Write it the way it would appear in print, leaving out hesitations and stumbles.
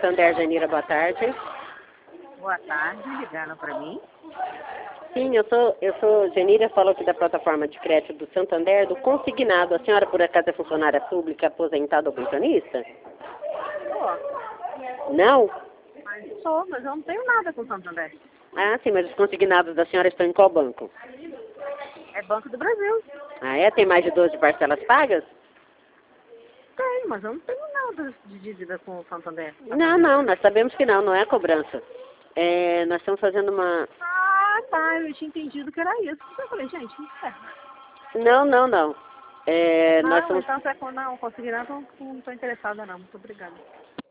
Santander, Janira, boa tarde. Boa tarde, ligaram para mim? Sim, eu sou Janira, falo aqui da plataforma de crédito do Santander, do consignado. A senhora, por acaso, é funcionária pública, aposentada ou pensionista? Sou. Não? Mas eu não tenho nada com o Santander. Ah, sim, mas os consignados da senhora estão em qual banco? É Banco do Brasil. Ah, é? Tem mais de 12 parcelas pagas? Tem, mas eu não tenho nada de dívida com o Santander. Não, nós sabemos que não é cobrança. Nós estamos fazendo uma... Ah, tá, eu tinha entendido que era isso. Eu falei, gente, não serve. Não. Não, Nós estamos... então se é não, conseguir não estou interessada não. Muito obrigada.